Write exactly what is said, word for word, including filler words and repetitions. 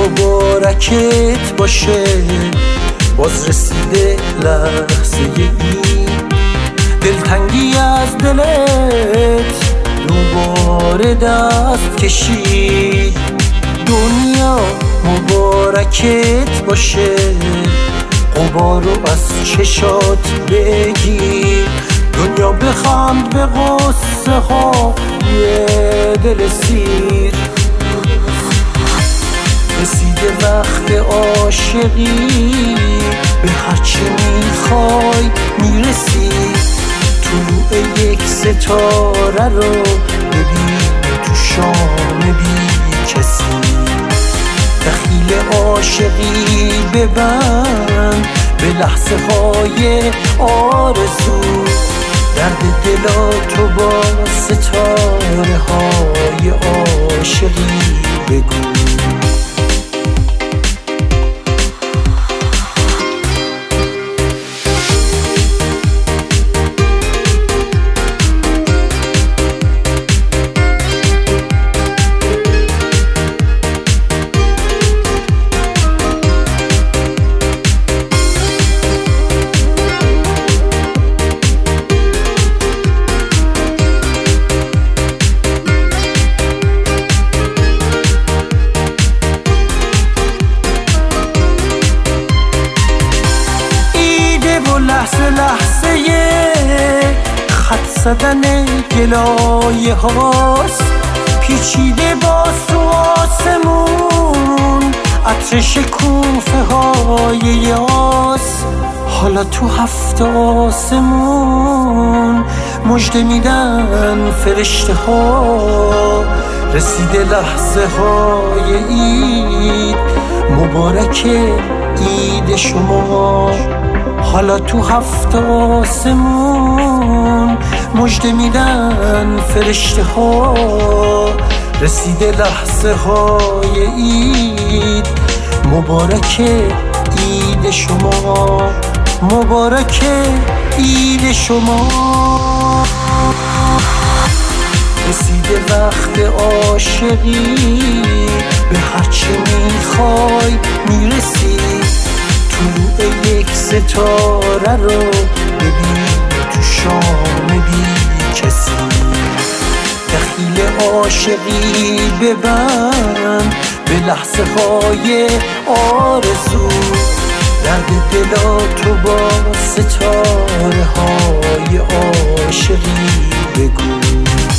مبارکت باشه، باز رسیده لحظه این دلتنگی از دلت دوباره دست کشید. دنیا مبارکت باشه، غبارو از چشات بگیر. دنیا بخند به غصه ها یه دل سیر. رسیده وقت عاشقی، به هرچی میخوای میرسی. طلوع یک ستاره رو ببین تو شام بی کسی. دخیل عاشقی ببند به لحظه های آرزو. درد دلاتو با ستاره های عاشقی بگو. لحظه لحظه خط زدن گلایه هاست، پیچیده با تو آسمون عطر شکوفه های یاس. حالا تو هفت آسمون مژده میدن فرشته ها. رسیده لحظه های عید، مبارک عید شما. حالا تو هفت آسمون مژده میدن فرشته ها. رسیده لحظه های عید، مبارک عید شما. مبارک عید شما. رسیده وقت عاشقی، به هرچی میخوای میرسی. طلوع یک ستاره رو ببین تو شام بی کسی. دخیل عاشقی ببند به لحظه های آرزو. درد دلاتو با ستاره های عاشقی بگو.